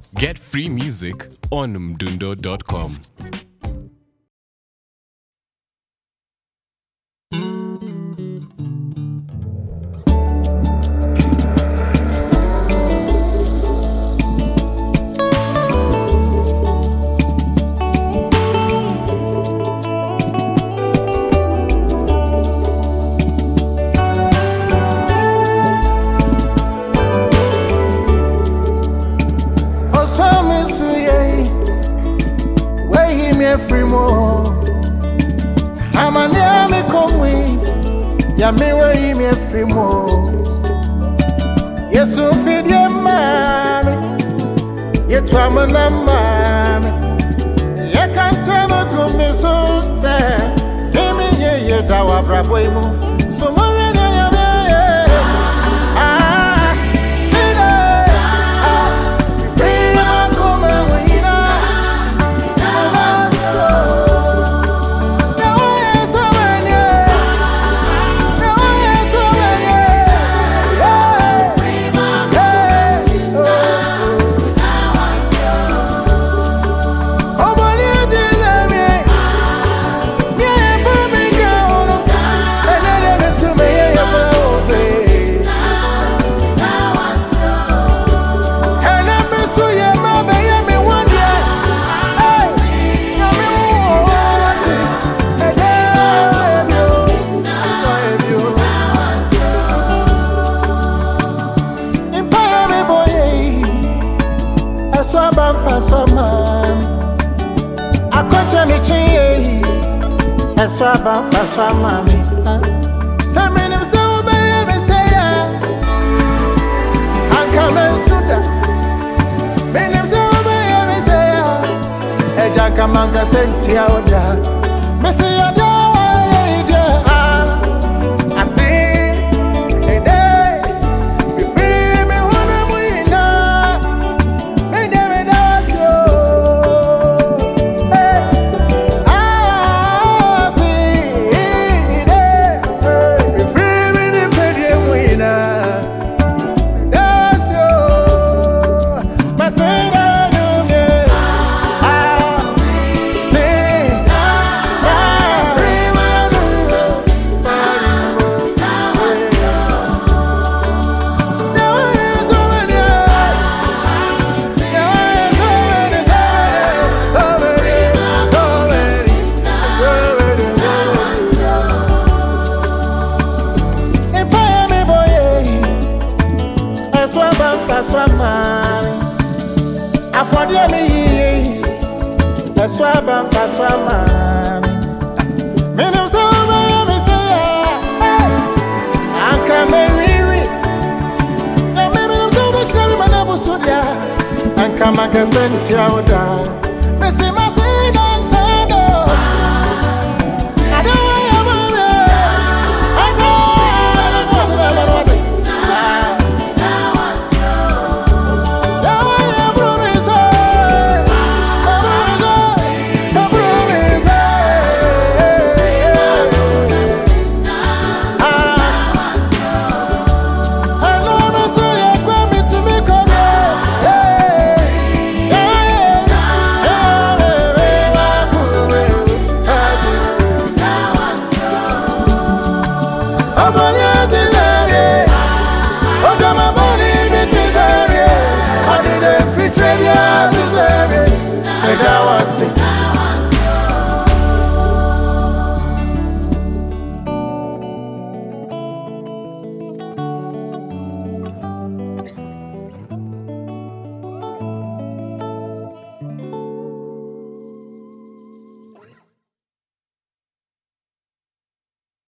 Get free music on mdundo.com. Free more. I'm a near me come with ya me way me free more. Yes, so feed your mammy. You try my mammy. You can't tell me to me so sad. Give me ye dawa brabo mo. So Swaba fa swamami Samini msauba ya mesaya Ankame suda Mini msauba ya mesaya Eja kamanga senti ya oda Mesaya dawa ya ide Asi Afodia me Swaba fa swamami Mini msauba ya mesaya Ankame riri Na mimi msauba shami manabu sudia Ankamanga senti ya oda Mesima